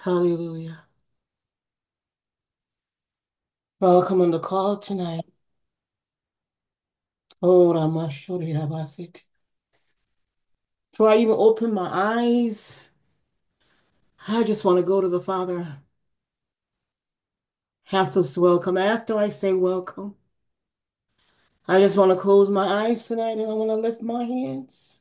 Hallelujah. Welcome on the call tonight. Oh, Ramashori Rabasit. Before I even open my eyes, I just want to go to the Father. Have this welcome. After I say welcome, I just want to close my eyes tonight and I want to lift my hands.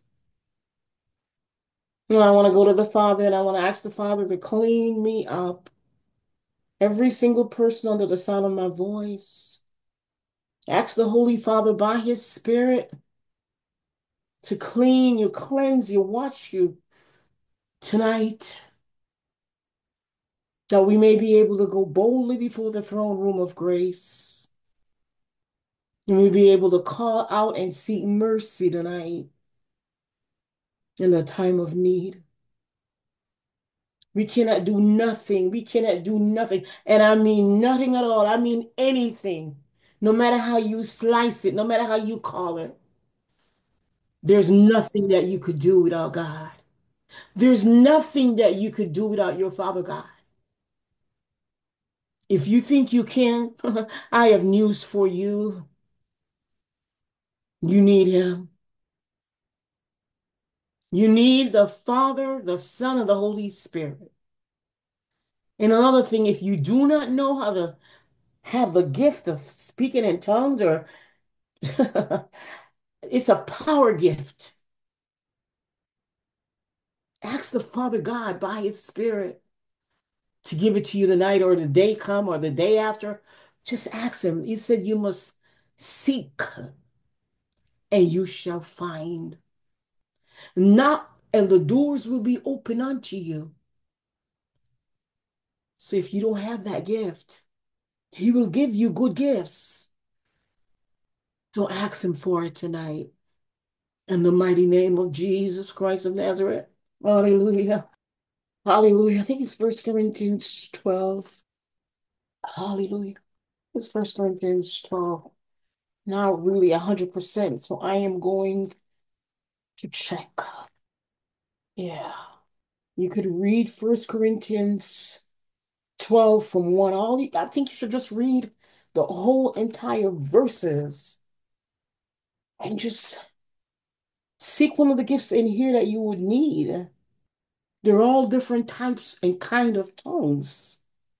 And I want to go to the Father and I want to ask the Father to clean me up. Every single person under the sound of my voice. Ask the Holy Father by His Spirit to clean you, cleanse you, wash you tonight, that we may be able to go boldly before the throne room of grace. And we be able to call out and seek mercy tonight in the time of need. We cannot do nothing. We cannot do nothing. And I mean nothing at all. I mean anything. No matter how you slice it, no matter how you call it, there's nothing that you could do without God. There's nothing that you could do without your Father God. If you think you can, I have news for you. You need Him. You need the Father, the Son, and the Holy Spirit. And another thing, if you do not know how to have the gift of speaking in tongues, or it's a power gift, ask the Father God by His Spirit to give it to you tonight or the day come or the day after. Just ask Him. He said you must seek and you shall find. Knock and the doors will be open unto you. So if you don't have that gift, He will give you good gifts. So ask Him for it tonight. In the mighty name of Jesus Christ of Nazareth. Hallelujah. Hallelujah. I think it's First Corinthians 12. Hallelujah. It's First Corinthians 12. Not really 100%. So I am going to check. Yeah. You could read First Corinthians 12 from 1. I think you should just read the whole entire verses and just seek one of the gifts in here that you would need. They're all different types and kind of tongues.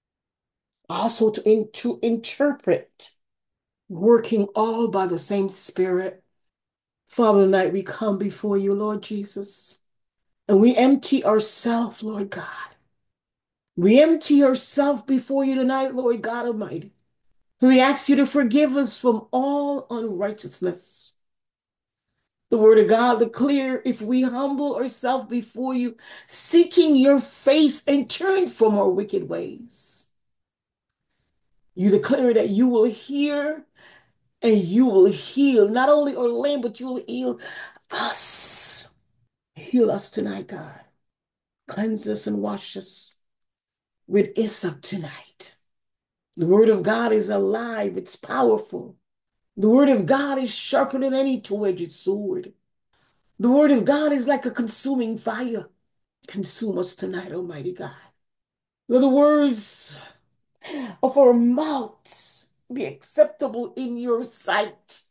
Also to interpret, working all by the same Spirit. Father, tonight we come before you, Lord Jesus, and we empty ourselves, Lord God. We empty ourselves before you tonight, Lord God Almighty. We ask you to forgive us from all unrighteousness. The word of God declare if we humble ourselves before you, seeking your face and turn from our wicked ways. You declare that you will hear and you will heal not only our land, but you will heal us. Heal us tonight, God. Cleanse us and wash us with hyssop tonight. The word of God is alive, it's powerful. The word of God is sharper than any two-edged sword. The word of God is like a consuming fire. Consume us tonight, Almighty God. Let the words of our mouths be acceptable in your sight.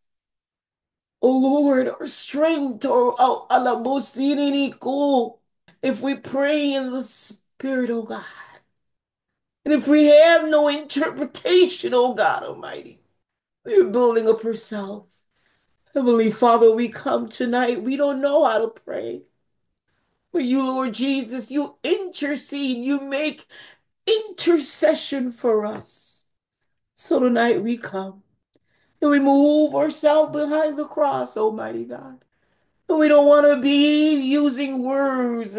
O Lord, our strength, our alabosininiku. If we pray in the Spirit, oh God, and if we have no interpretation, oh God Almighty, we're building up ourselves. Heavenly Father, we come tonight. We don't know how to pray. But you, Lord Jesus, you intercede, you make intercession for us. So tonight we come and we move ourselves behind the cross, Almighty God. And we don't want to be using words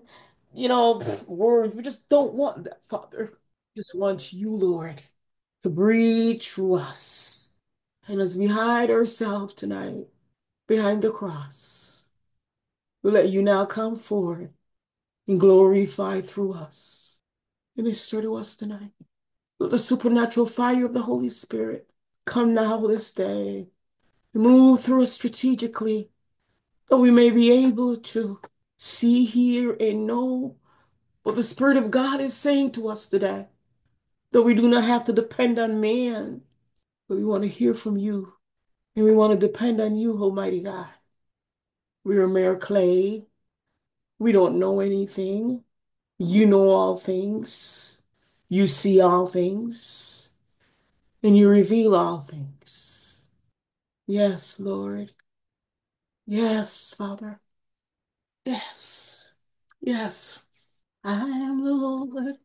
and words. We just don't want that, Father. Just want you, Lord, to breathe through us. And as we hide ourselves tonight behind the cross, we let you now come forward and glorify through us. Minister to us tonight. Let the supernatural fire of the Holy Spirit come now this day. Move through us strategically that we may be able to see, hear, and know But the Spirit of God is saying to us today that we do not have to depend on man, but we want to hear from you. And we want to depend on you, Almighty God. We are mere clay. We don't know anything. You know all things. You see all things. And you reveal all things. Yes, Lord. Yes, Father. Yes. Yes. I am the Lord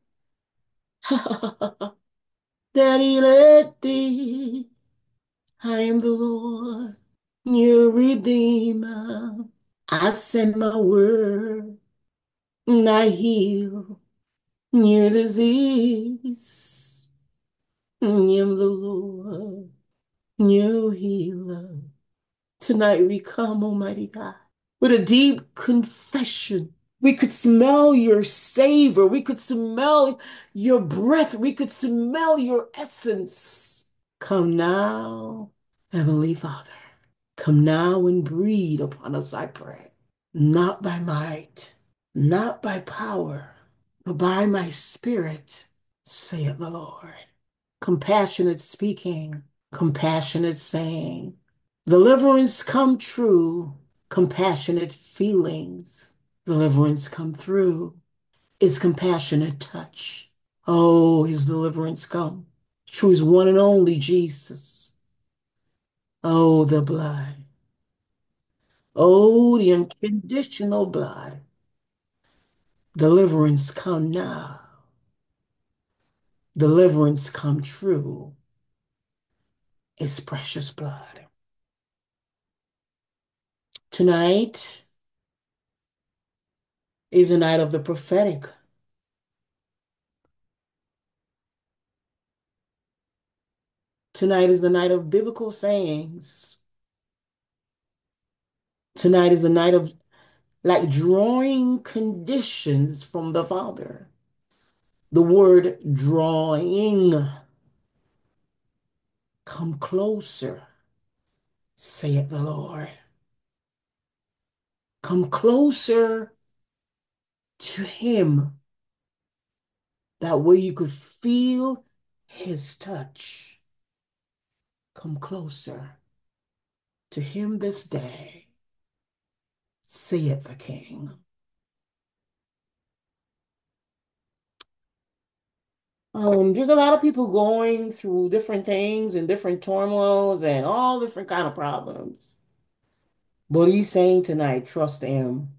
that healeth thee. I am the Lord, your Redeemer. I send my word and I heal your disease. I am the Lord, your healer. Tonight we come, Almighty God, with a deep confession. We could smell your savor. We could smell your breath. We could smell your essence. Come now, Heavenly Father. Come now and breathe upon us, I pray. Not by might, not by power, but by my spirit, saith the Lord. Compassionate speaking, compassionate saying. Deliverance come true, compassionate feelings. Deliverance come through is compassionate touch. Oh, his deliverance come through his one and only Jesus. Oh, the blood. Oh, the unconditional blood. Deliverance come now. Deliverance come true. It's precious blood. Tonight is a night of the prophetic. Tonight is the night of biblical sayings. Tonight is the night of like drawing conditions from the Father. The word drawing. Come closer, saith the Lord. Come closer to him. That way you could feel his touch. Come closer to him this day, saith the King. There's a lot of people going through different things and different turmoils and all different kind of problems. But he's saying tonight, trust him.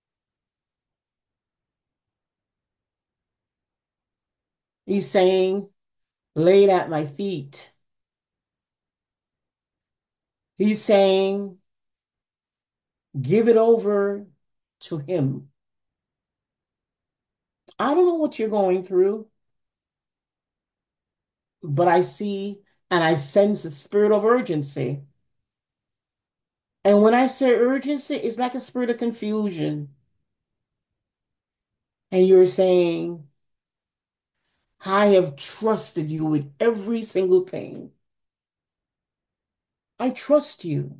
He's saying, lay it at my feet. He's saying, give it over to him. I don't know what you're going through, but I see and I sense the spirit of urgency. And when I say urgency, it's like a spirit of confusion. And you're saying, I have trusted you with every single thing. I trust you.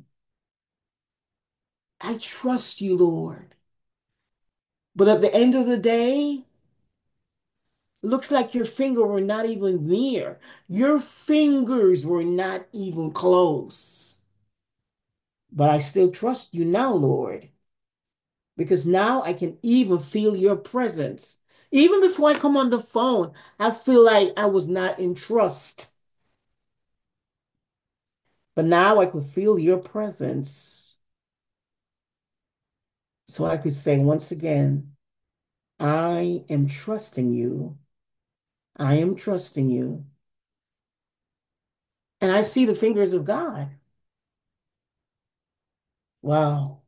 I trust you, Lord. But at the end of the day, looks like your finger were not even near. Your fingers were not even close. But I still trust you now, Lord, because now I can even feel your presence. Even before I come on the phone, I feel like I was not in trust. But now I could feel your presence. So I could say once again, I am trusting you. I am trusting you. And I see the fingers of God. Wow.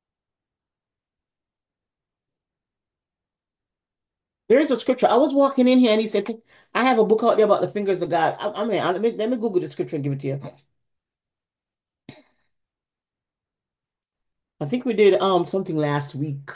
There's a scripture. I was walking in here and he said, I have a book out there about the fingers of God. Let me Google the scripture and give it to you. I think we did something last week.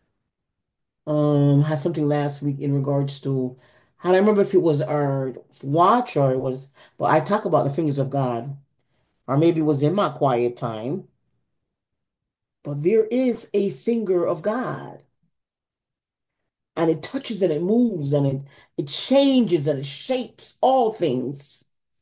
Had something last week in regards to I don't remember if it was our watch or it was, but I talk about the fingers of God. Or maybe it was in my quiet time. But there is a finger of God. and it touches and it moves and it changes and it shapes all things.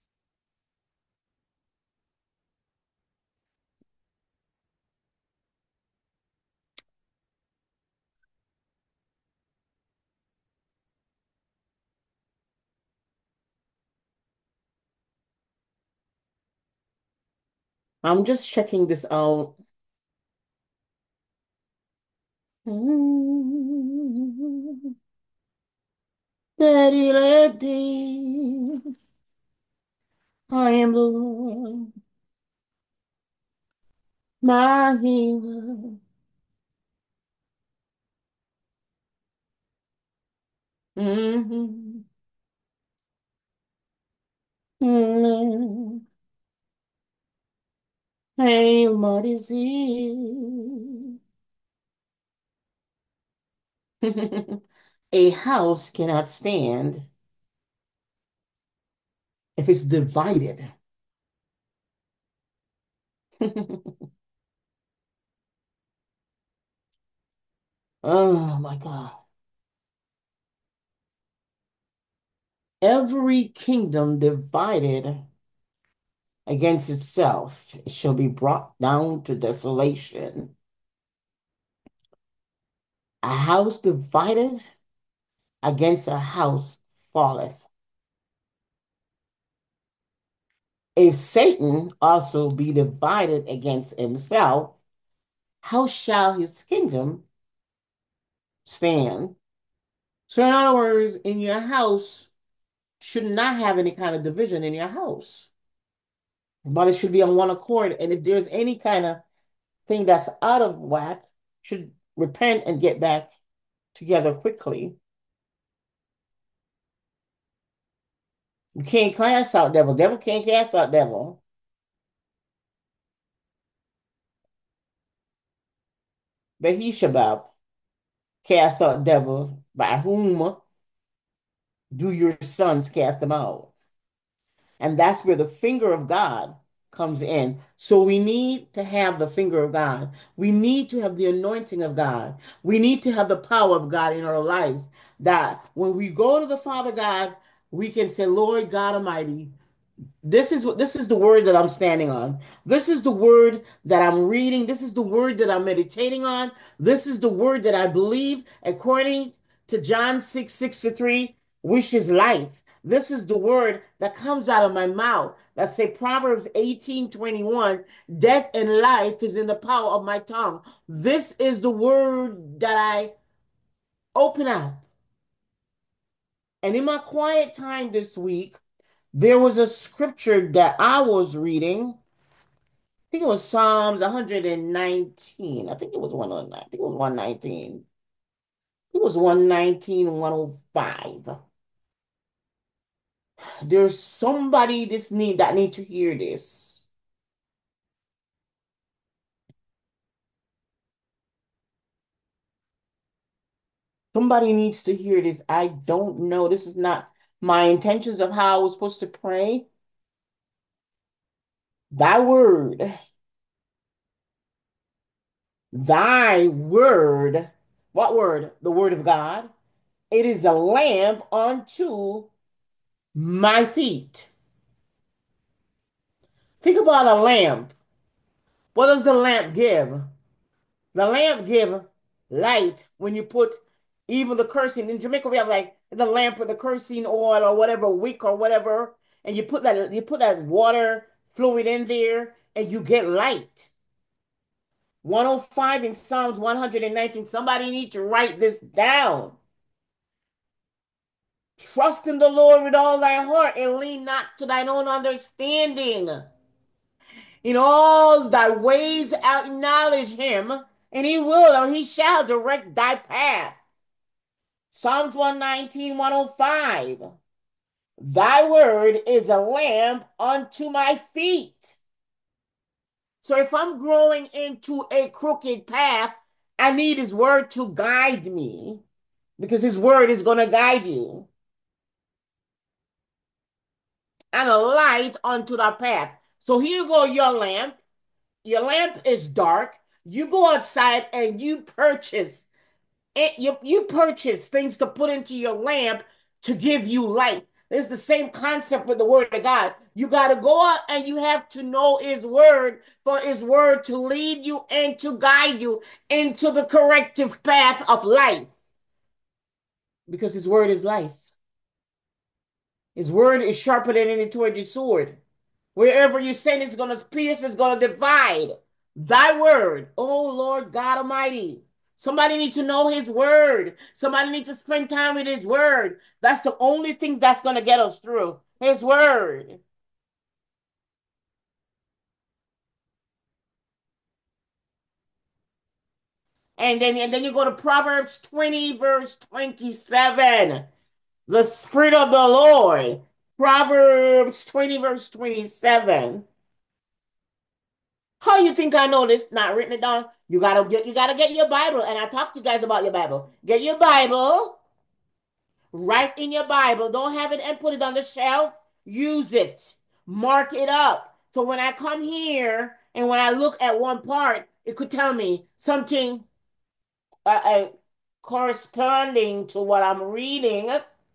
I'm just checking this out. Daddy, daddy, I am the Lord, my healer. Mhm. Mhm. Hail my disease. A house cannot stand if it's divided. Oh my God. Every kingdom divided against itself shall be brought down to desolation. A house divided against a house falleth. If Satan also be divided against himself, how shall his kingdom stand? So, in other words, in your house, should not have any kind of division in your house, but it should be on one accord. And if there's any kind of thing that's out of whack, should repent and get back together quickly. You can't cast out devil. Devil can't cast out devil. But he shabab cast out devil. By whom do your sons cast them out? And that's where the finger of God comes in. So we need to have the finger of God. We need to have the anointing of God. We need to have the power of God in our lives. That when we go to the Father God, we can say, Lord God Almighty, this is the word that I'm standing on. This is the word that I'm reading. This is the word that I'm meditating on. This is the word that I believe according to John 6:63, which is life. This is the word that comes out of my mouth that say Proverbs 18:21, death and life is in the power of my tongue. This is the word that I open up. And in my quiet time this week, there was a scripture that I was reading. I think it was Psalms 119. I think it was 109. I think it was 119. It was 119, 105. There's somebody that need to hear this. Somebody needs to hear this. I don't know. This is not my intentions of how I was supposed to pray. Thy word, thy word, what word? The word of God. It is a lamp unto my feet. Think about a lamp. What does the lamp give? The lamp give light when you put even the kerosene. In Jamaica, we have like the lamp with the kerosene oil or whatever wick or whatever, and you put that water fluid in there, and you get light. 105 in Psalms 119. Somebody need to write this down. Trust in the Lord with all thy heart and lean not to thine own understanding. In all thy ways acknowledge him, and he will, or he shall direct thy path. Psalms 119, 105. Thy word is a lamp unto my feet. So if I'm growing into a crooked path, I need his word to guide me because his word is going to guide you. And a light unto the path. So here go your lamp. Your lamp is dark. You go outside and you purchase You purchase things to put into your lamp to give you light. It's the same concept with the word of God. You got to go out and you have to know his word for his word to lead you and to guide you into the corrective path of life because his word is life. His word is sharper than any two-edged sword. Wherever you send, it's going to pierce, it's going to divide. Thy word, oh Lord God Almighty. Somebody needs to know his word. Somebody needs to spend time with his word. That's the only thing that's going to get us through. His word. And then you go to Proverbs 20, verse 27. The Spirit of the Lord. Proverbs 20, verse 27. How you think I know this? Not written it down. You gotta get your Bible. And I talked to you guys about your Bible. Get your Bible, write in your Bible. Don't have it and put it on the shelf. Use it. Mark it up. So when I come here and when I look at one part, it could tell me something uh, uh, corresponding to what I'm reading.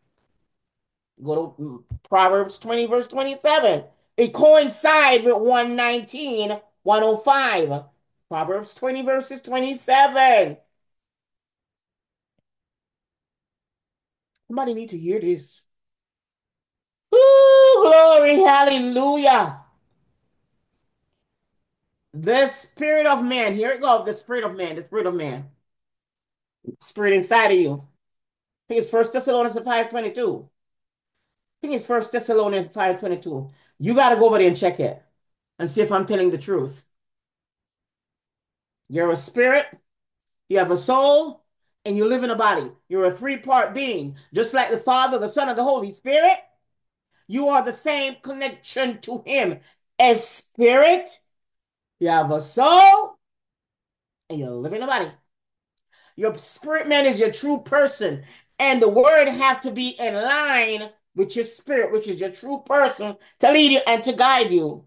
Go to Proverbs 20, verse 27. It coincides with 119, 105. Proverbs 20, verses 27. Somebody need to hear this. Ooh, glory, hallelujah. The spirit of man. Here it goes. The spirit of man. The spirit of man. Spirit inside of you. I think it's First Thessalonians 5:22. I think it's First Thessalonians 5:22. You got to go over there and check it and see if I'm telling the truth. You're a spirit, you have a soul, and you live in a body. You're a three-part being, just like the Father, the Son, and the Holy Spirit. You are the same connection to Him as spirit. You have a soul, and you live in a body. Your spirit man is your true person, and the word have to be in line with your spirit, which is your true person, to lead you and to guide you.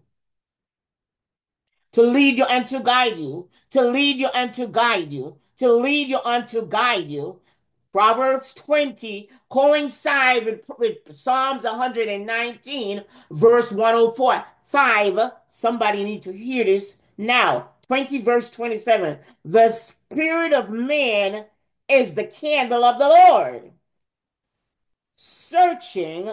To lead you and to guide you, to lead you and to guide you, to lead you and to guide you. Proverbs 20 coincide with Psalms 119, verse 104. 5, somebody need to hear this now. 20, verse 27. The spirit of man is the candle of the Lord, searching.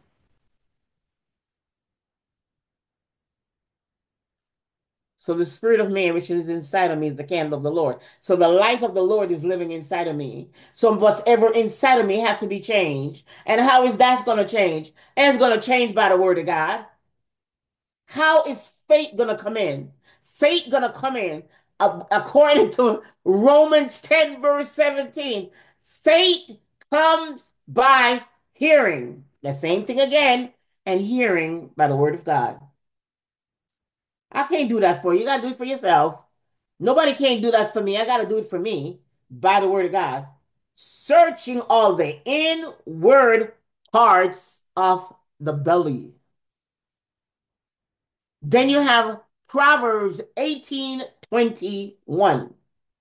So the spirit of man, which is inside of me, is the candle of the Lord. So the life of the Lord is living inside of me. So whatever inside of me have to be changed. And how is that going to change? And it's going to change by the word of God. How is faith going to come in? Faith going to come in according to Romans 10, verse 17. Faith comes by hearing. The same thing again. And hearing by the word of God. I can't do that for you. You got to do it for yourself. Nobody can do that for me. I got to do it for me by the word of God. Searching all the inward parts of the belly. Then you have Proverbs 18:21.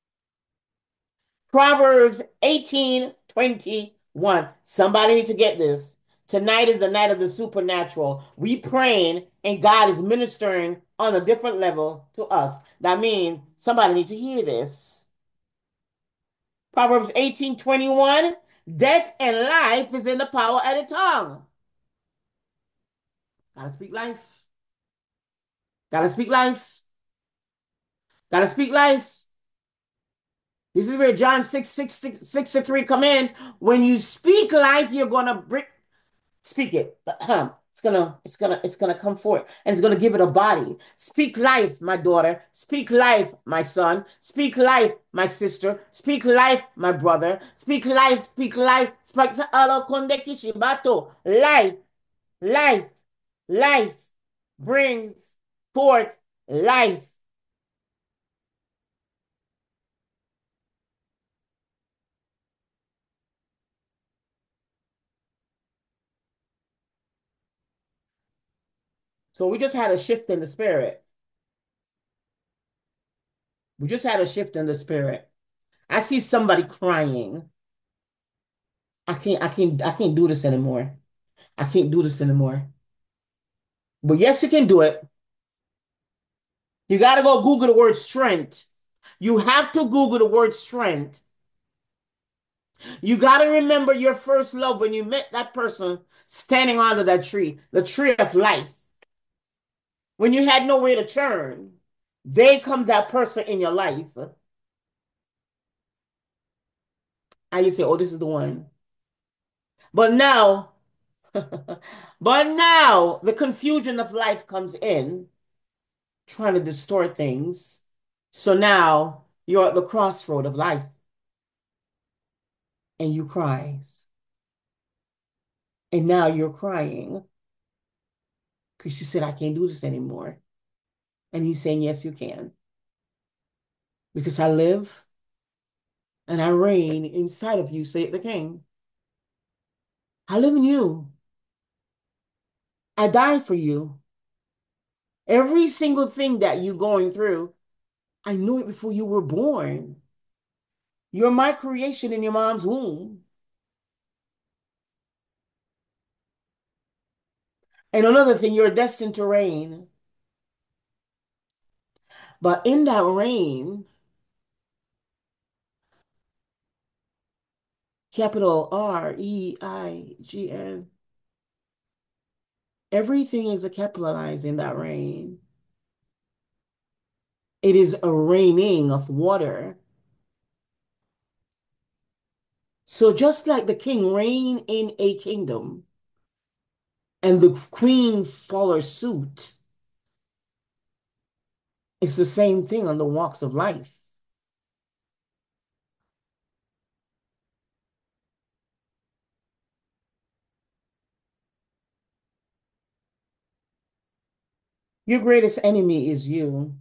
Proverbs 18:21. Somebody need to get this. Tonight is the night of the supernatural. We praying and God is ministering on a different level to us. That means somebody need to hear this. Proverbs 18:21. Death and life is in the power of the tongue. Gotta speak life. Gotta speak life. Gotta speak life. This is where John 6:63 come in. When you speak life, you're gonna speak it. It's gonna come forth and it's gonna give it a body. Speak life, my daughter. Speak life, my son. Speak life, my sister. Speak life, my brother. Speak life, speak life. Life, life, life brings forth life. So we just had a shift in the spirit. We just had a shift in the spirit. I see somebody crying. I can't do this anymore. I can't do this anymore. But yes, you can do it. You got to go Google the word strength. You have to Google the word strength. You got to remember your first love when you met that person standing under that tree, the tree of life. When you had nowhere to turn, there comes that person in your life. And you say, oh, this is the one. But now, the confusion of life comes in, trying to distort things. So now you're at the crossroad of life and you cry. And now you're crying because you said, I can't do this anymore. And he's saying, yes, you can. Because I live and I reign inside of you, saith the king. I live in you. I died for you. Every single thing that you're going through, I knew it before you were born. You're my creation in your mom's womb. And another thing, you're destined to reign. But in that reign, capital REIGN, everything is a capitalized in that reign. It is a raining of water. So just like the king reigned in a kingdom and the queen follows suit, it's the same thing on the walks of life. Your greatest enemy is you.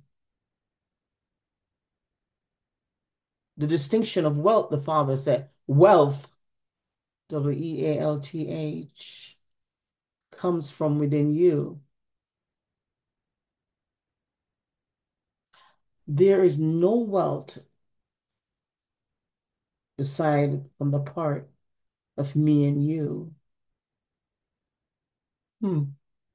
The distinction of wealth, the father said, wealth, WEALTH, comes from within you. There is no wealth beside from the part of me and you. Hmm.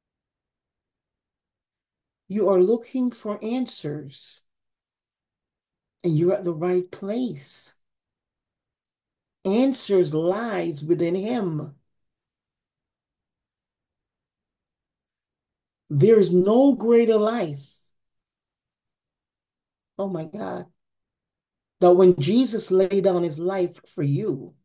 You are looking for answers and you're at the right place. Answers lies within him. There is no greater life. Oh my God. That when Jesus laid down his life for you,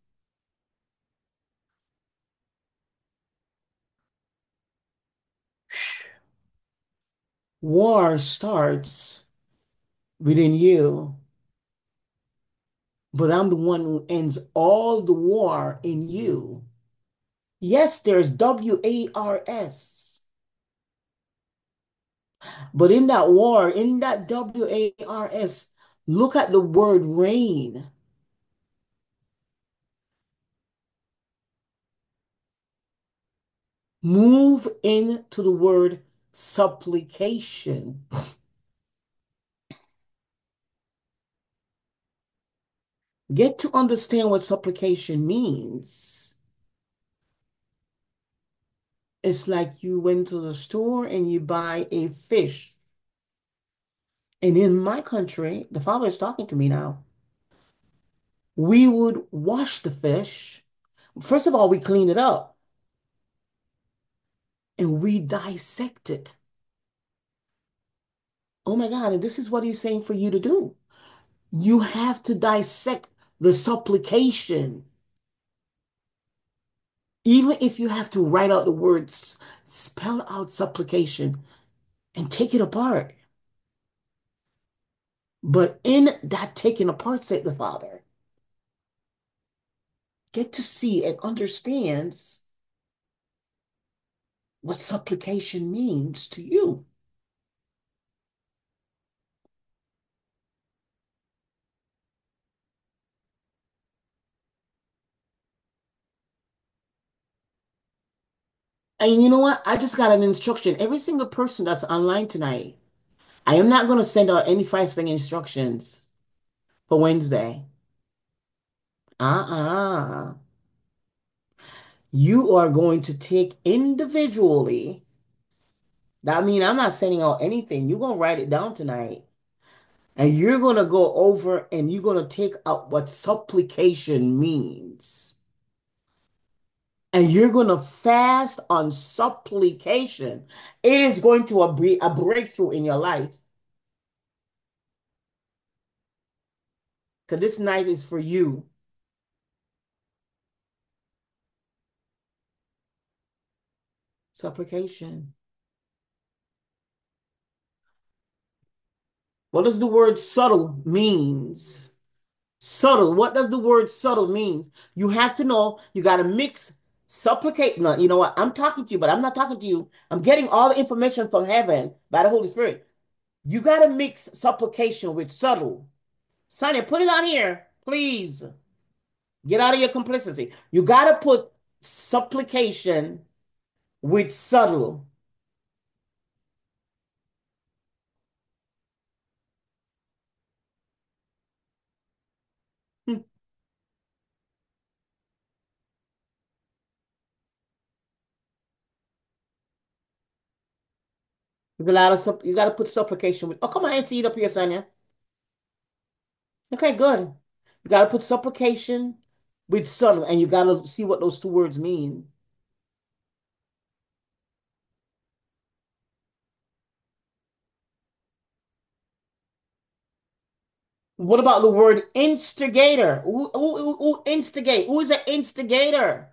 war starts within you, but I'm the one who ends all the war in you. Yes, there's WARS, but in that war, in that WARS, look at the word rain. Move into the word supplication. Get to understand what supplication means. It's like you went to the store and you buy a fish. And in my country, the father is talking to me now. We would wash the fish. First of all, we clean it up and we dissect it. Oh my God. And this is what he's saying for you to do. You have to dissect the supplication. Even if you have to write out the words, spell out supplication and take it apart. But in that taking apart, said the Father, get to see and understands what supplication means to you. And you know what? I just got an instruction. Every single person that's online tonight, I am not going to send out any fasting instructions for Wednesday. Uh-uh. You are going to take individually. That means I'm not sending out anything. You're going to write it down tonight. And you're going to go over and you're going to take out what supplication means. And you're going to fast on supplication. It is going to be a breakthrough in your life. Because this night is for you. Supplication. What does the word subtle means? Subtle. What does the word subtle means? You have to know, you got to mix supplicate. No, you know what? I'm talking to you, but I'm not talking to you. I'm getting all the information from heaven by the Holy Spirit. You got to mix supplication with subtle. Sonia, put it on here, please. Get out of your complicity. You got to put supplication with subtle. You you got to put supplication with. Oh, come on and see it up here, Sonia. Okay, good. You got to put supplication with subtle, and you got to see what those two words mean. What about the word instigator? Who instigate? Who is an instigator?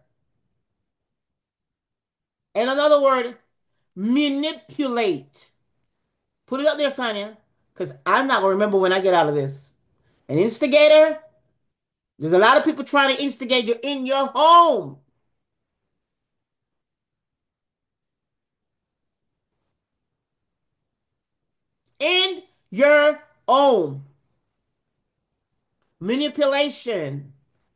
And another word, manipulate. Put it up there, Sonia, because I'm not gonna remember when I get out of this. An instigator. There's a lot of people trying to instigate you in your home. In your home. Manipulation.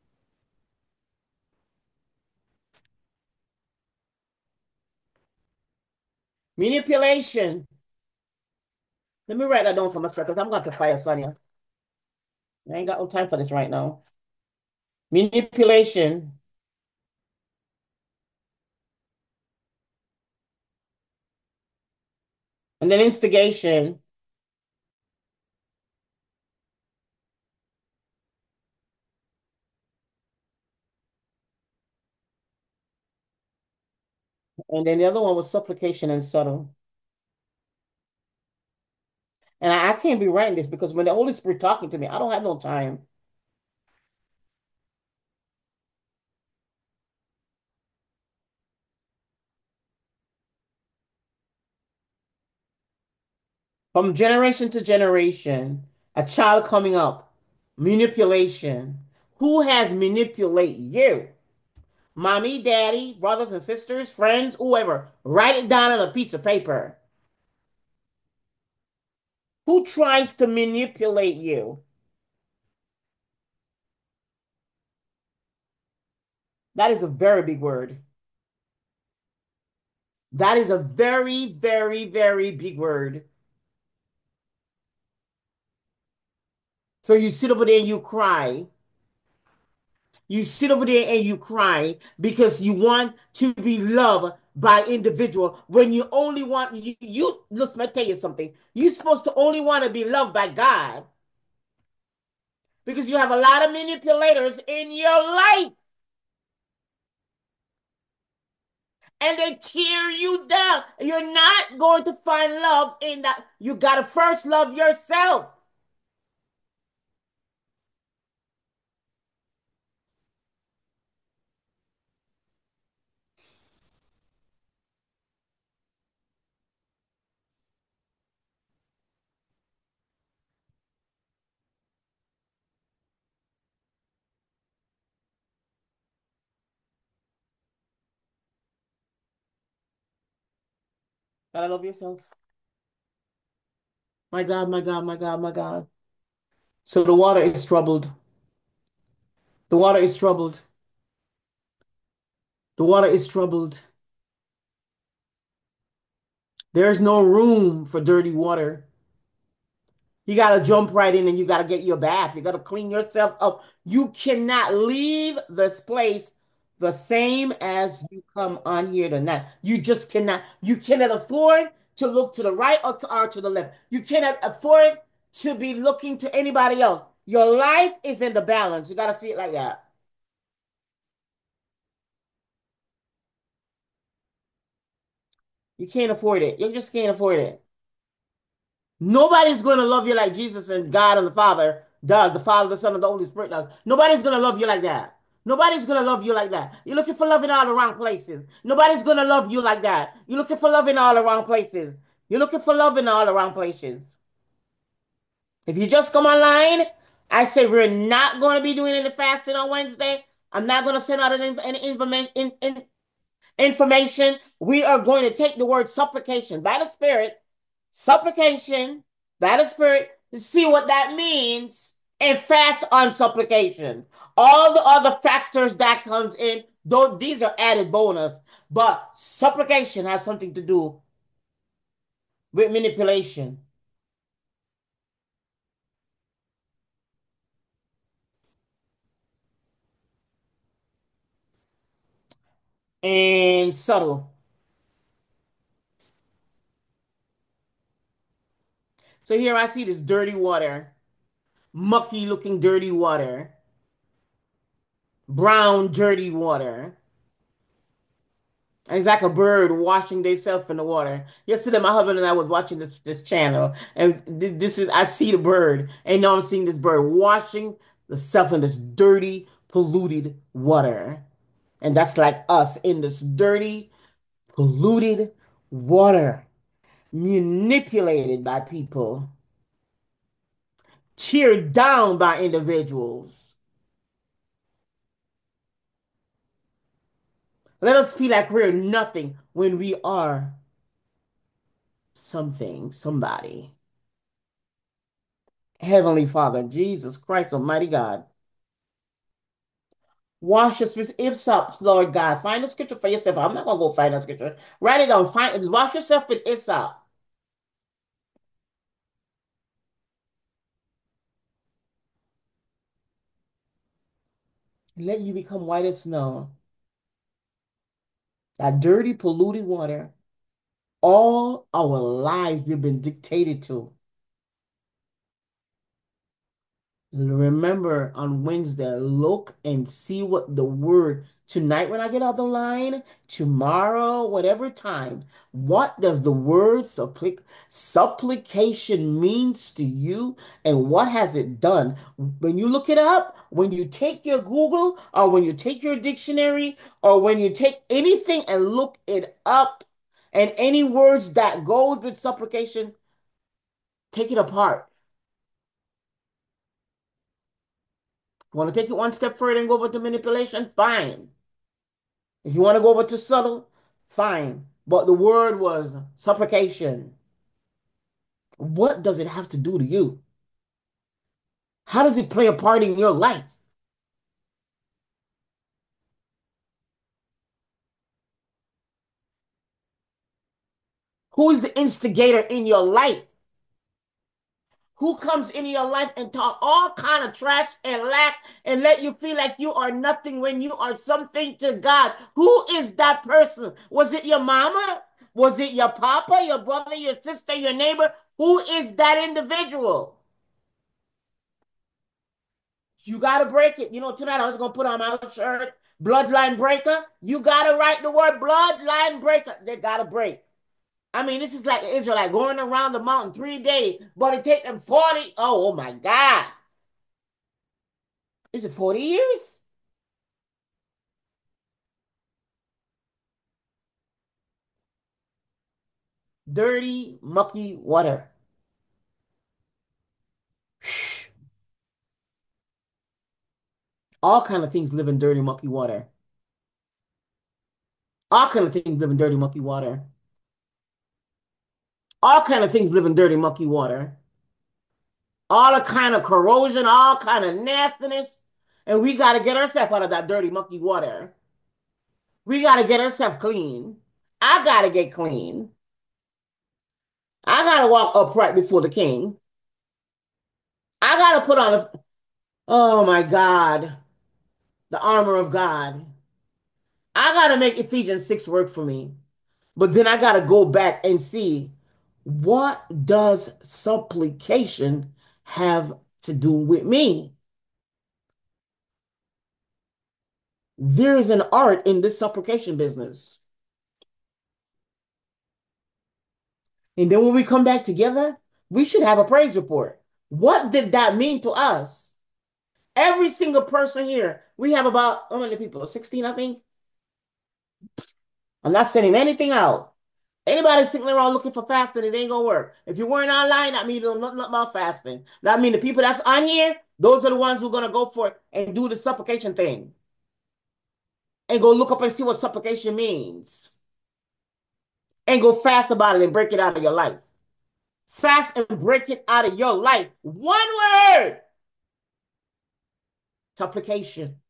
Manipulation. Let me write that down for myself because I'm going to fire Sonia. I ain't got no time for this right now. Manipulation and then instigation. And then the other one was supplication and subtle. And I can't be writing this because when the Holy Spirit talking to me, I don't have no time. From generation to generation, a child coming up, manipulation. Who has manipulate you? Mommy, daddy, brothers and sisters, friends, whoever. Write it down on a piece of paper. Who tries to manipulate you? That is a very big word. That is a very, very, very big word. So you sit over there and you cry. You sit over there and you cry because you want to be loved by individual when you only want you look, let me tell you something. You're supposed to only want to be loved by God because you have a lot of manipulators in your life and they tear you down. You're not going to find love in that. You gotta first love yourself. Gotta love yourself. My God, my God, my God, my God. So the water is troubled. The water is troubled. The water is troubled. There's no room for dirty water. You got to jump right in and you got to get your bath. You got to clean yourself up. You cannot leave this place the same as you come on here tonight. You just cannot. You cannot afford to look to the right or to the left. You cannot afford to be looking to anybody else. Your life is in the balance. You got to see it like that. You can't afford it. You just can't afford it. Nobody's going to love you like Jesus and God and the Father does, the Father, the Son, and the Holy Spirit does. Nobody's going to love you like that. Nobody's going to love you like that. You're looking for love in all the wrong places. Nobody's going to love you like that. You're looking for love in all the wrong places. You're looking for love in all the wrong places. If you just come online, I say we're not going to be doing any fasting on Wednesday. I'm not going to send out any information. We are going to take the word supplication by the Spirit, supplication by the Spirit, to see what that means, and fast on supplication. All the other factors that comes in, though these are added bonus, but supplication has something to do with manipulation and subtle. So here I see this dirty water, mucky looking dirty water, brown dirty water. And it's like a bird washing themselves in the water. Yesterday, my husband and I was watching this channel, and this is I see the bird, and now I'm seeing this bird washing itself in this dirty, polluted water, and that's like us in this dirty, polluted water, manipulated by people, cheered down by individuals. Let us feel like we're nothing when we are something, somebody. Heavenly Father, Jesus Christ, Almighty God. Wash us with hyssop, Lord God. Find the scripture for yourself. I'm not gonna go find that scripture. Write it down. Wash yourself with hyssop. Let you become white as snow. That dirty, polluted water. All our lives we've been dictated to. Remember on Wednesday, look and see what the word tonight when I get out the line, tomorrow, whatever time, what does the word supplication means to you and what has it done? When you look it up, when you take your Google or when you take your dictionary or when you take anything and look it up and any words that goes with supplication, take it apart. Want to take it one step further and go over to manipulation? Fine. If you want to go over to subtle, fine. But the word was supplication. What does it have to do to you? How does it play a part in your life? Who is the instigator in your life? Who comes into your life and talk all kind of trash and lack and let you feel like you are nothing when you are something to God? Who is that person? Was it your mama? Was it your papa, your brother, your sister, your neighbor? Who is that individual? You got to break it. You know, tonight I was going to put on my shirt, Bloodline Breaker. You got to write the word Bloodline Breaker. They got to break. I mean, this is like the Israelite going around the mountain 3 days, but it take them 40. Oh my God. Is it 40 years? Dirty, mucky water. All kind of things live in dirty, mucky water. All kind of things live in dirty, mucky water. All kind of things live in dirty, mucky water. All the kind of corrosion, all kind of nastiness. And we got to get ourselves out of that dirty, mucky water. We got to get ourselves clean. I got to get clean. I got to walk upright before the king. gotta put on oh my God, the armor of God. I gotta make Ephesians 6 work for me. But then I gotta go back and see, what does supplication have to do with me? There is an art in this supplication business. And then when we come back together, we should have a praise report. What did that mean to us? Every single person here, we have about how many people? 16, I think. I'm not sending anything out. Anybody sitting around looking for fasting, it ain't gonna work. If you weren't online, that means you know nothing about fasting. That means the people that's on here, those are the ones who are gonna go for it and do the supplication thing and go look up and see what supplication means and go fast about it and break it out of your life. Fast and break it out of your life. One word: supplication.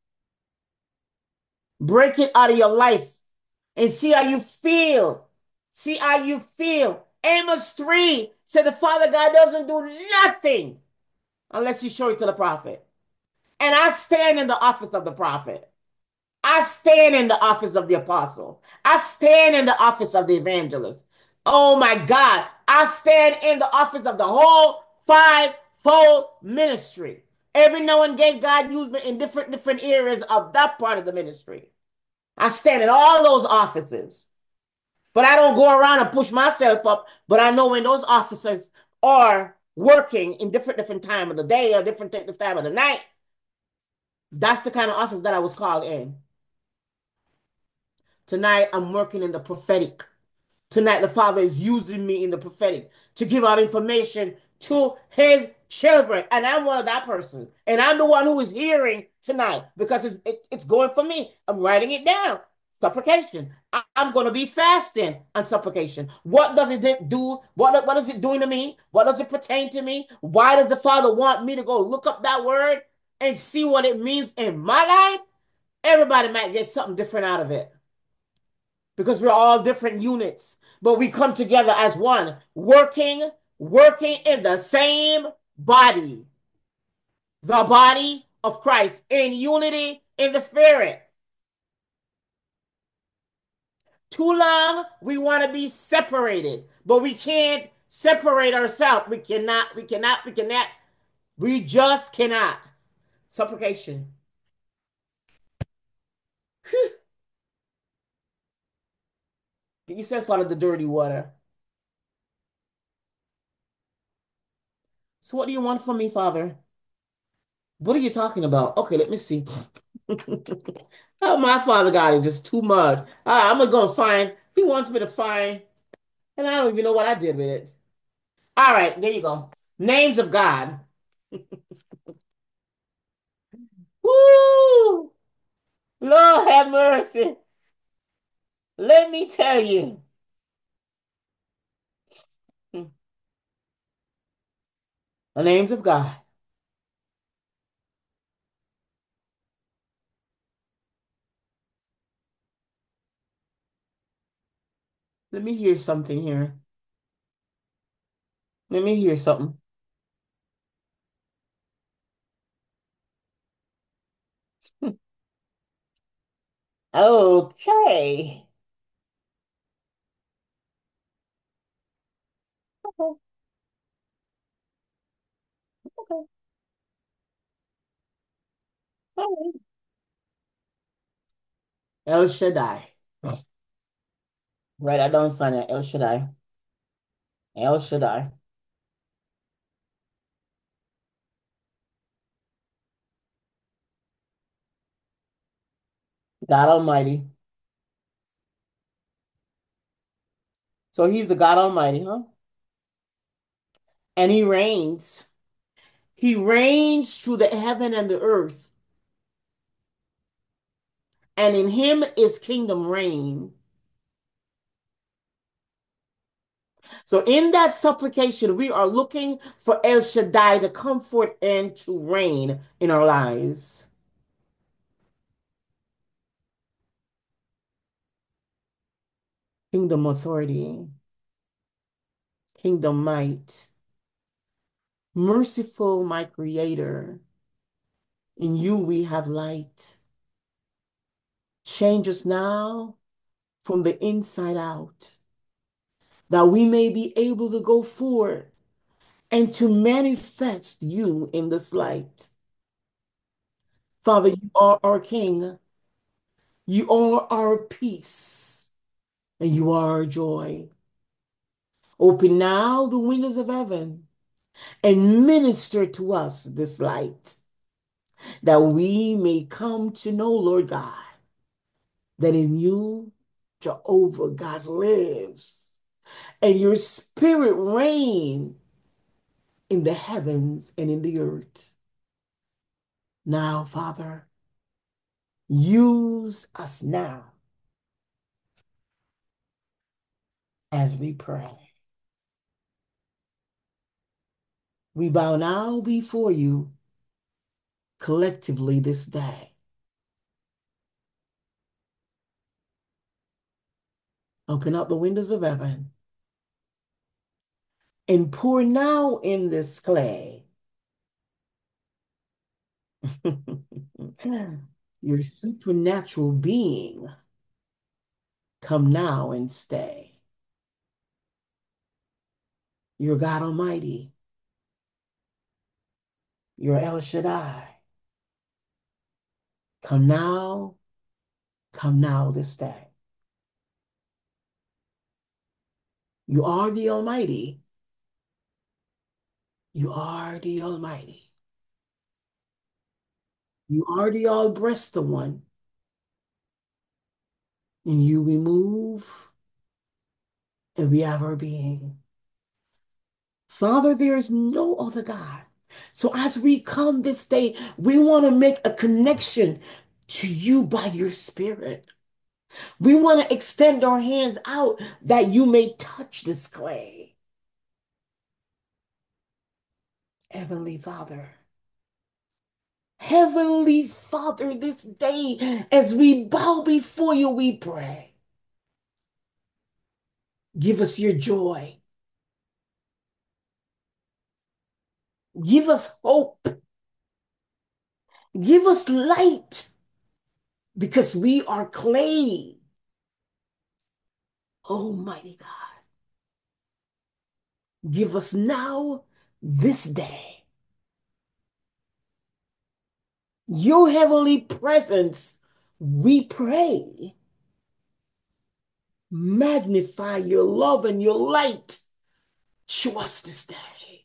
Break it out of your life and see how you feel. See how you feel. Amos 3 said the Father God doesn't do nothing unless you show it to the prophet. And I stand in the office of the prophet. I stand in the office of the apostle. I stand in the office of the evangelist. Oh my God. I stand in the office of the whole five-fold ministry. Every now and then, God used me in different areas of that part of the ministry. I stand in all those offices. But I don't go around and push myself up. But I know when those officers are working in different time of the day or different time of the night, that's the kind of office that I was called in. Tonight, I'm working in the prophetic. Tonight, the Father is using me in the prophetic to give out information to his children. And I'm one of that person. And I'm the one who is hearing tonight because it's going for me. I'm writing it down. Supplication. I'm going to be fasting on supplication. What does it do? What is it doing to me? What does it pertain to me? Why does the Father want me to go look up that word and see what it means in my life? Everybody might get something different out of it because we're all different units, but we come together as one, working in the same body, the body of Christ, in unity in the spirit. Too long we want to be separated, but we can't separate ourselves. We just cannot. Supplication. You said follow the dirty water. So what do you want from me, Father? What are you talking about? Okay, let me see. Oh, my Father God is just too much. I'm gonna go find. He wants me to find, and I don't even know what I did with it. All right, there you go. Names of God. Woo! Lord have mercy. Let me tell you. The names of God. Let me hear something here. Let me hear something. Okay. Okay. Okay. All right. El Shaddai. Right, I don't sign it. El Shaddai. El Shaddai. God Almighty. So he's the God Almighty, huh? And he reigns. He reigns through the heaven and the earth. And in him is kingdom reign. So in that supplication, we are looking for El Shaddai to comfort and to reign in our lives. Kingdom authority, kingdom might, Merciful, my Creator, in you we have light. Change us now from the inside out, that we may be able to go forward and to manifest you in this light. Father, you are our King. You are our peace, and you are our joy. Open now the windows of heaven and minister to us this light, that we may come to know, Lord God, that in you, Jehovah God lives, and your spirit reign in the heavens and in the earth. Now, Father, use us now as we pray. We bow now before you collectively this day. Open up the windows of heaven and pour now in this clay your supernatural being. Come now and stay. You're God Almighty. You're El Shaddai. Come now, come now this day. You are the Almighty. You are the Almighty. You are the all-breasted one. In you we move and we have our being. Father, there is no other God. So as we come this day, we want to make a connection to you by your Spirit. We want to extend our hands out that you may touch this clay. Heavenly Father, Heavenly Father, this day, as we bow before you, we pray. Give us your joy. Give us hope. Give us light because we are clay. Almighty God, give us now this day your heavenly presence, we pray. Magnify your love and your light to us this day,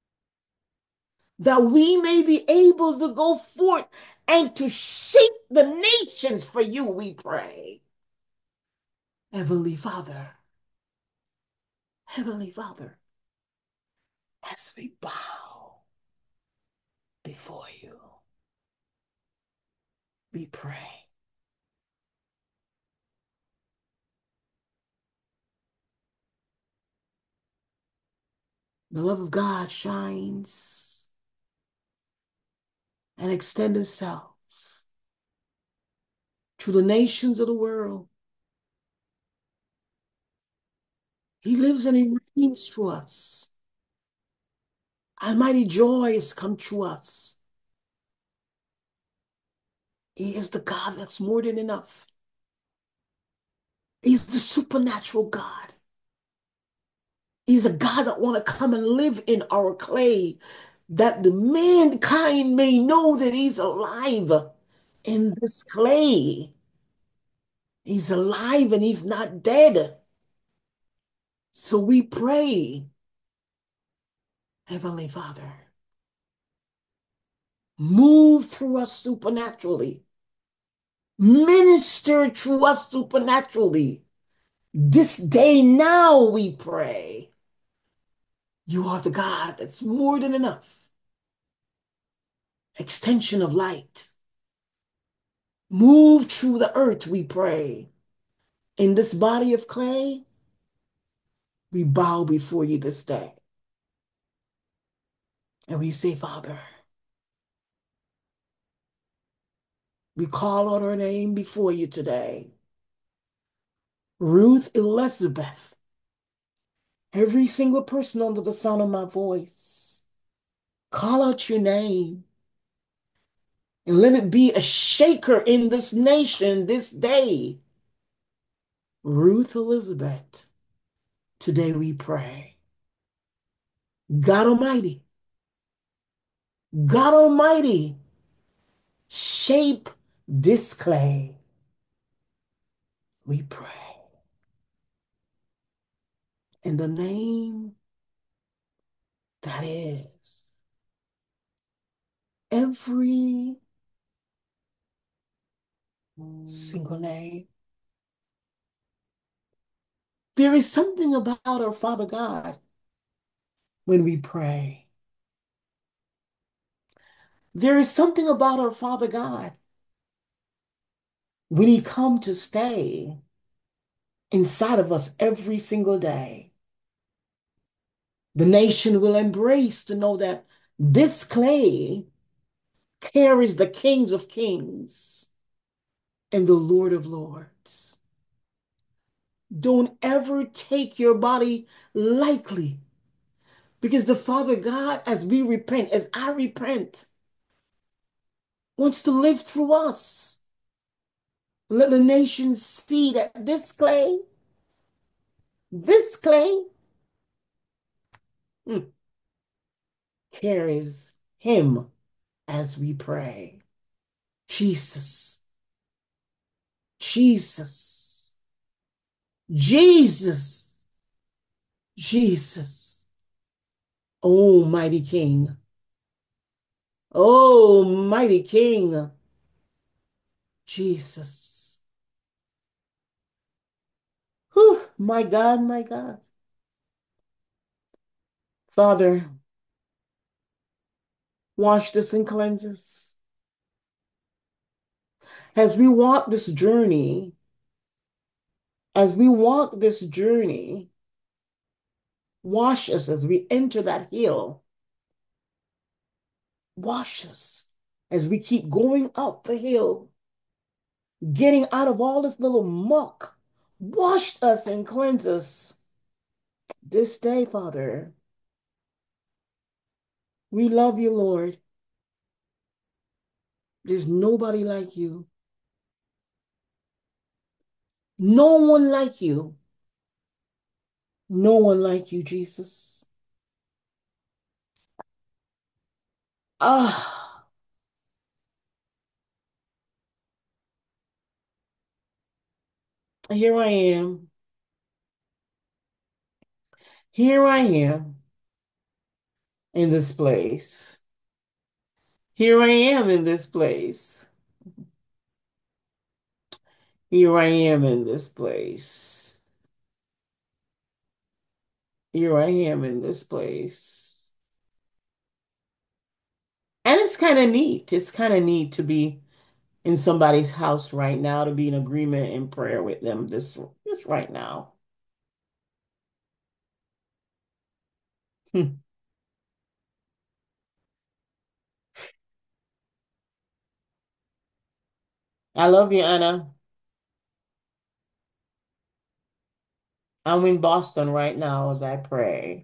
that we may be able to go forth and to shape the nations for you, we pray. Heavenly Father, Heavenly Father, as we bow before you, we pray. The love of God shines and extends itself to the nations of the world. He lives and he reigns through us. Almighty joy has come to us. He is the God that's more than enough. He's the supernatural God. He's a God that want to come and live in our clay, that the mankind may know that he's alive in this clay. He's alive and he's not dead. So we pray, Heavenly Father, move through us supernaturally. Minister to us supernaturally. This day now we pray. You are the God that's more than enough. Extension of light. Move through the earth, we pray. In this body of clay, we bow before you this day. And we say, Father, we call on our name before you today. Ruth Elizabeth, every single person under the sound of my voice. Call out your name and let it be a shaker in this nation this day. Ruth Elizabeth, today we pray. God Almighty, God Almighty, shape this clay. We pray in the name that is every single name. There is something about our Father God when we pray. There is something about our Father God when He come to stay inside of us every single day. The nation will embrace to know that this clay carries the kings of kings and the Lord of lords. Don't ever take your body lightly because the Father God, as we repent, as I repent, wants to live through us. Let the nations see that this clay mm, carries Him as we pray. Jesus, Jesus, Jesus, Jesus, oh mighty King, oh mighty King, Jesus. Whew, my God, my God. Father, wash us and cleanse us. As we walk this journey, as we walk this journey, wash us as we enter that hill. Wash us as we keep going up the hill, getting out of all this little muck. Wash us and cleanse us this day, Father. We love you, Lord. There's nobody like you. No one like you. No one like you, Jesus. Ah, here I am. Here I am in this place. Here I am in this place. Here I am in this place. Here I am in this place. And it's kind of neat. It's kind of neat to be in somebody's house right now, to be in agreement in prayer with them this right now. Hmm. I love you, Anna. I'm in Boston right now as I pray.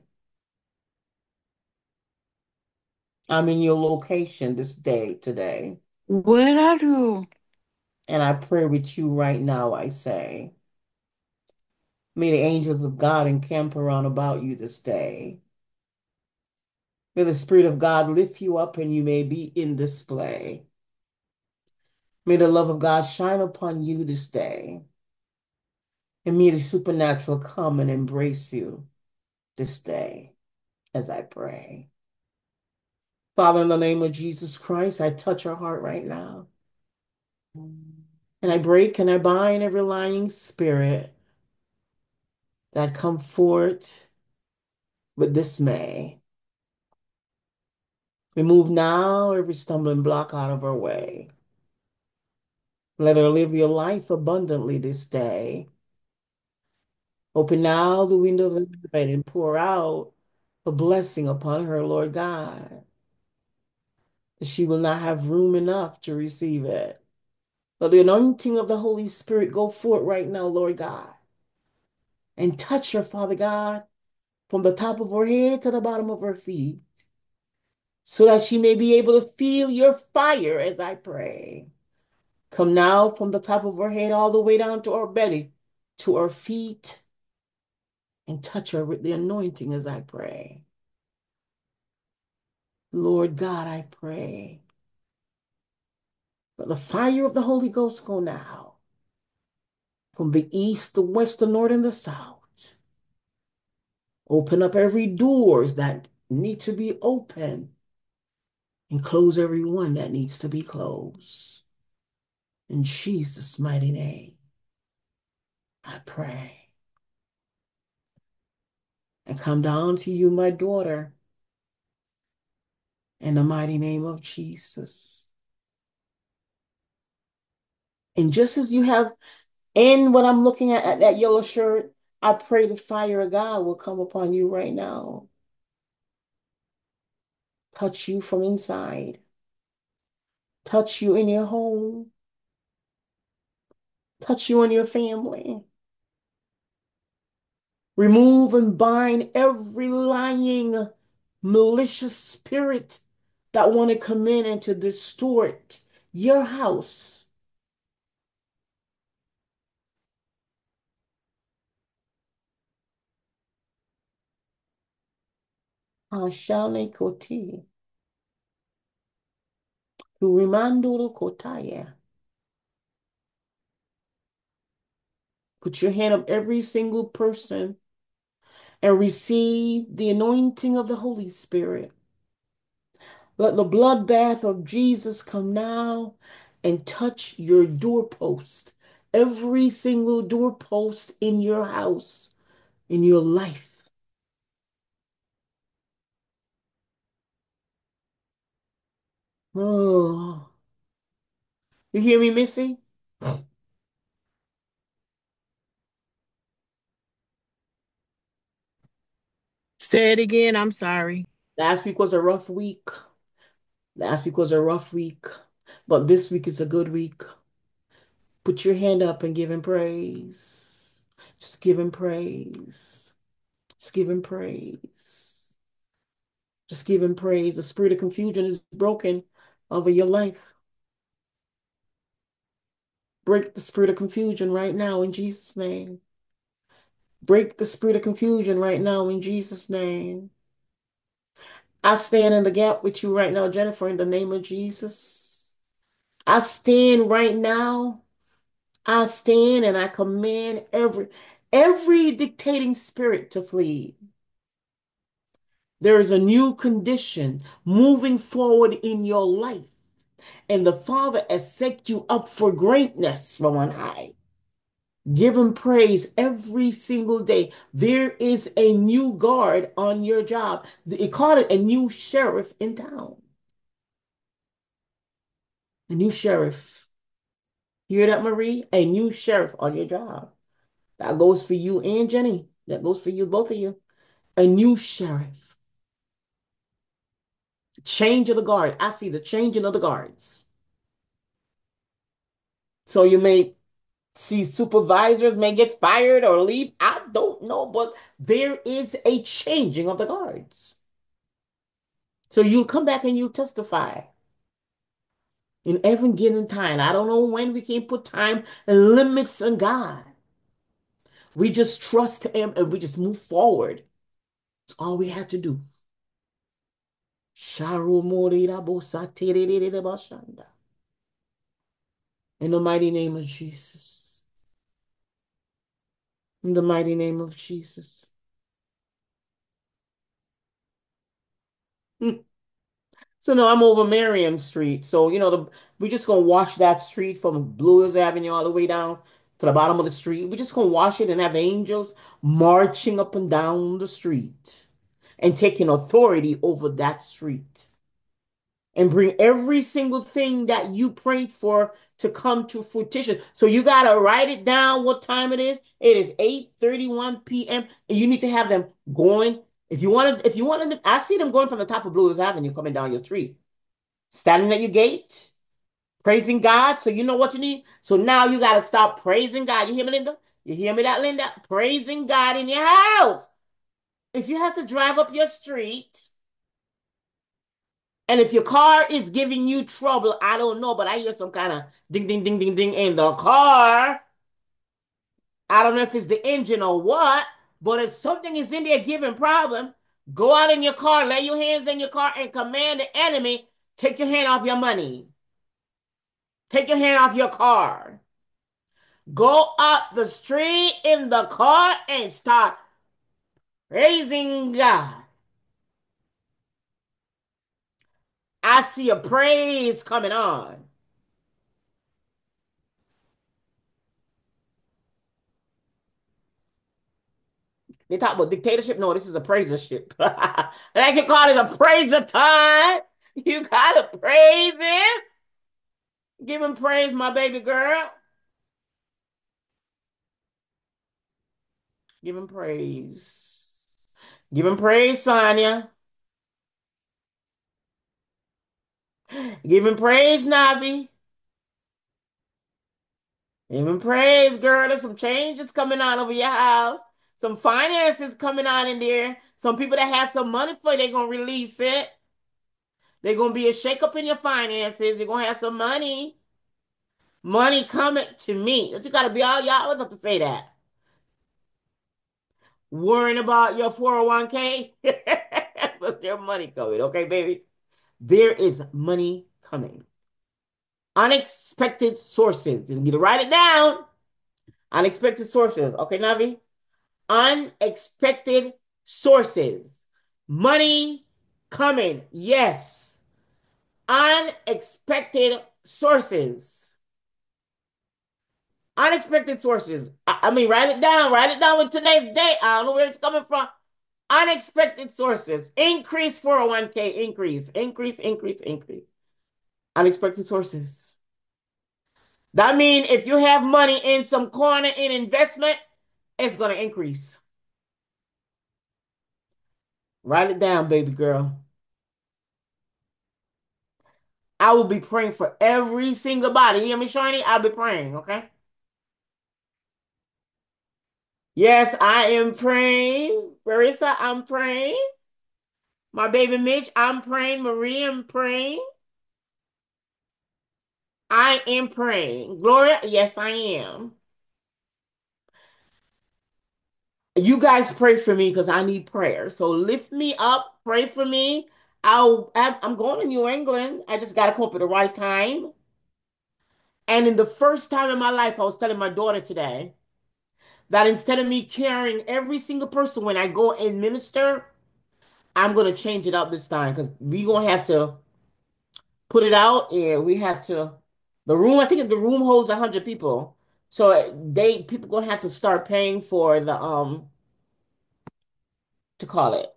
I'm in your location this day today. Where are you? And I pray with you right now, I say. May the angels of God encamp around about you this day. May the Spirit of God lift you up and you may be in display. May the love of God shine upon you this day. And may the supernatural come and embrace you this day as I pray. Father, in the name of Jesus Christ, I touch her heart right now. And I break and I bind every lying spirit that come forth with dismay. Remove now every stumbling block out of her way. Let her live your life abundantly this day. Open now the window of heaven and pour out a blessing upon her, Lord God, that she will not have room enough to receive it. Let the anointing of the Holy Spirit go forth right now, Lord God, and touch her, Father God, from the top of her head to the bottom of her feet. so that she may be able to feel your fire as I pray. Come now from the top of her head all the way down to her belly, to her feet, and touch her with the anointing as I pray. Lord God, I pray. Let the fire of the Holy Ghost go now from the east, the west, the north, and the south. Open up every doors that need to be open and close every one that needs to be closed. In Jesus' mighty name, I pray. And come down to you, my daughter, in the mighty name of Jesus. And just as you have in what I'm looking at that yellow shirt, I pray the fire of God will come upon you right now, touch you from inside, touch you in your home, touch you and your family. Remove and bind every lying, malicious spirit that want to come in and to distort your house. Ashane koti, kurimandoro kotaya. Put your hand up every single person and receive the anointing of the Holy Spirit. Let the bloodbath of Jesus come now and touch your doorpost, every single doorpost in your house, in your life. Oh, you hear me, Missy? Say it again. I'm sorry. Last week was a rough week. Last week was a rough week, but this week is a good week. Put your hand up and give him praise. Just give him praise. Just give him praise. Just give him praise. The spirit of confusion is broken over your life. Break the spirit of confusion right now in Jesus' name. Break the spirit of confusion right now in Jesus' name. I stand in the gap with you right now, Jennifer, in the name of Jesus. I stand right now. I stand and I command every dictating spirit to flee. There is a new condition moving forward in your life, and the Father has set you up for greatness from on high. Give him praise every single day. There is a new guard on your job. They call it a new sheriff in town. A new sheriff. Hear that, Marie? A new sheriff on your job. That goes for you and Jenny. That goes for you, both of you. A new sheriff. Change of the guard. I see the changing of the guards. So you may see supervisors may get fired or leave. I don't know, but there is a changing of the guards. So you come back and you testify in every given time. I don't know when we can put time and limits on God. We just trust him and we just move forward. It's all we have to do. In the mighty name of Jesus. In the mighty name of Jesus. So no, I'm over Merriam Street. So we're just gonna wash that street from Blue Hills Avenue all the way down to the bottom of the street. We're just gonna wash it and have angels marching up and down the street and taking authority over that street and bring every single thing that you prayed for to come to fruition. So you gotta write it down what time it is. It is 8:31 p.m. and you need to have them going. If you want to, I see them going from the top of Blue Hills Avenue coming down your street, standing at your gate, praising God. So you know what you need. So now you gotta stop praising God. You hear me, Linda? You hear me, that Linda? Praising God in your house. If you have to drive up your street And if your car is giving you trouble, I don't know, but I hear some kind of ding, ding, ding, ding, ding in the car. I don't know if it's the engine or what, but if something is in there giving problem, go out in your car, lay your hands in your car, and command the enemy, take your hand off your money. Take your hand off your car. Go up the street in the car and start praising God. I see a praise coming on. They talk about dictatorship. No, this is a praisership. They can call it a praiser time. You gotta praise him. Give him praise, my baby girl. Give him praise. Give him praise, Sonia. Give him praise, Navi. Give him praise, girl. There's some changes coming on over your house. Some finances coming on in there. Some people that have some money for you, they're gonna release it. They're gonna be a shakeup in your finances. You're gonna have some money. Money coming to me. You gotta be all y'all always have to say that. Worrying about your 401k, but there's money coming, okay, baby? There is money coming. Unexpected sources. You need to write it down. Unexpected sources. Okay, Navi? Unexpected sources. Money coming. Yes. Unexpected sources. Unexpected sources. I mean, write it down. Write it down with today's date. I don't know where it's coming from. Unexpected sources. Increase 401k. Increase. Increase, increase, increase. Unexpected sources. That means if you have money in some corner in investment, it's going to increase. Write it down, baby girl. I will be praying for every single body. You hear me, Shiny? I'll be praying, okay? Yes, I am praying. Marissa, I'm praying. My baby Mitch, I'm praying. Marie, I'm praying. I am praying. Gloria, yes, I am. You guys pray for me because I need prayer. So lift me up, pray for me. I'm going to New England. I just got to come up at the right time. And in the first time in my life, I was telling my daughter today that instead of me carrying every single person when I go and minister, I'm going to change it up this time because we're going to have to put it out and we have to, the room, I think the room holds 100 people. So people going to have to start paying for to call it.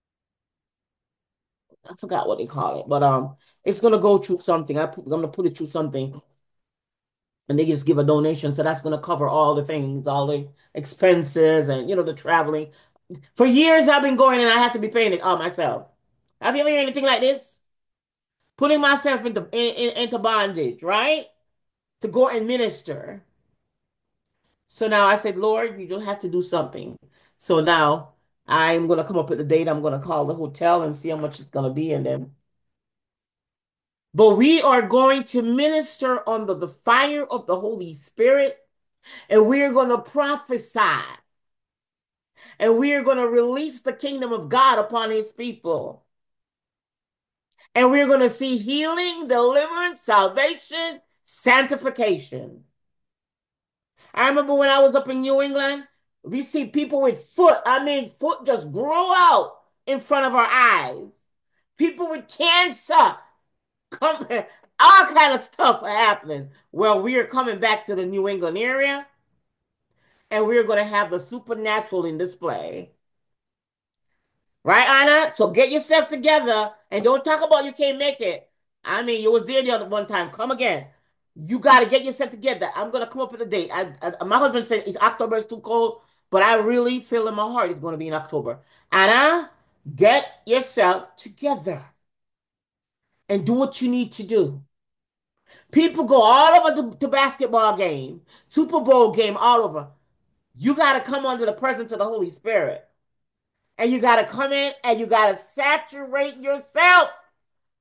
I forgot what they call it, but it's gonna go through something. I'm gonna put it through something, and they just give a donation, so that's gonna cover all the things, all the expenses, and the traveling. For years, I've been going, and I have to be paying it all myself. Have you ever heard anything like this? Putting myself into bondage, right? To go and minister. So now I said, Lord, you don't have to do something. So now I'm gonna come up with the date. I'm gonna call the hotel and see how much it's gonna be, and then. But we are going to minister under the fire of the Holy Spirit, and we are going to prophesy, and we are going to release the kingdom of God upon his people. And we're going to see healing, deliverance, salvation, sanctification. I remember when I was up in New England, we see people with foot just grow out in front of our eyes. People with cancer, come, all kind of stuff are happening. Well, we are coming back to the New England area, and we're going to have the supernatural in display. Right, Anna? So get yourself together and don't talk about you can't make it. I mean, you was there the other one time. Come again. You got to get yourself together. I'm going to come up with a date. My husband said it's October is too cold, but I really feel in my heart it's going to be in October. Anna, get yourself together and do what you need to do. People go all over the basketball game, Super Bowl game, all over. You got to come under the presence of the Holy Spirit. And you got to come in and you got to saturate yourself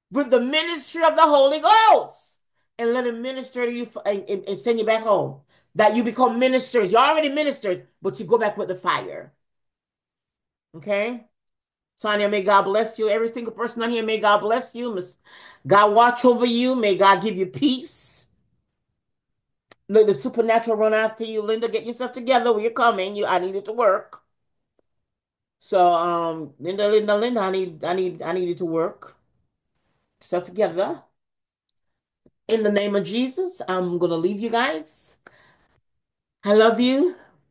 with the ministry of the Holy Ghost and let him minister to you and send you back home. That you become ministers. You already ministered, but you go back with the fire. Okay? Sonia, may God bless you. Every single person on here, may God bless you. Miss God watch over you. May God give you peace. Let the supernatural run after you. Linda, get yourself together. We're coming. I need it to work. So, Linda, I need it to work. Stuff together. In the name of Jesus, I'm gonna leave you guys. I love you.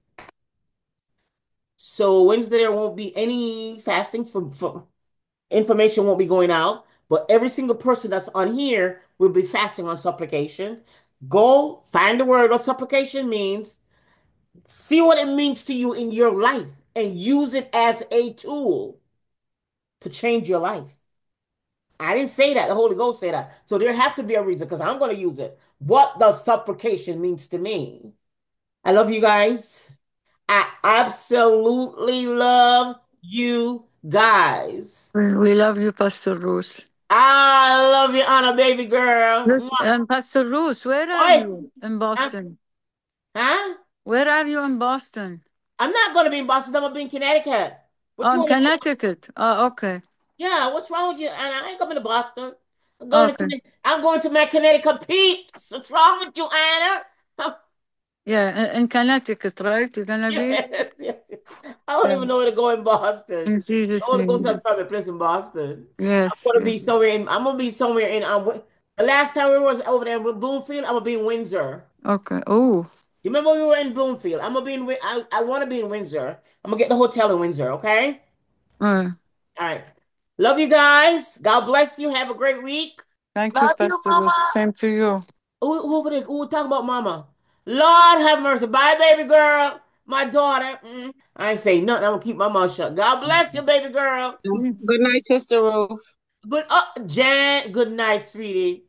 So Wednesday there won't be any fasting for information won't be going out, but every single person that's on here will be fasting on supplication. Go find the word what supplication means, see what it means to you in your life, and use it as a tool to change your life. I didn't say that. The Holy Ghost said that. So there have to be a reason because I'm going to use it. What does supplication means to me? I love you guys. I absolutely love you guys. We love you, Pastor Ruth. I love you, Anna, baby girl. Yes, Mwah. Pastor Ruth, where are Oi. you in Huh? Boston? Huh? Where are you in Boston? I'm not going to be in Boston. I'm going to be in Connecticut. What Oh, you in want? Connecticut. Oh, okay. Yeah, what's wrong with you? Anna, I ain't coming to Boston. Okay. I'm going to my Connecticut peeps. What's wrong with you, Anna? Yeah, in Connecticut, right? You're gonna be? Yes, yes, yes. I don't Yeah. even know where to go in Boston. In The Jesus' Holy name. Ghost have Yes. probably a place in Boston. Yes, yes. I'm gonna be somewhere in the last time we were over there in Bloomfield, I'm gonna be in Windsor. Okay. Oh. You remember we were in Bloomfield? I'm gonna be in I want to be in Windsor. I'm gonna get the hotel in Windsor, okay? Uh, All right. Love you guys. God bless you. Have a great week. thank you, Love you, Pastor Ruth. mama. Same to you. Who over there? Who talk about mama? Lord have mercy. Bye, baby girl. My daughter. I ain't say nothing. I'm gonna keep my mouth shut. God bless you, baby girl. Mm. Good night, Sister Ruth. Good Jan. Good night, sweetie.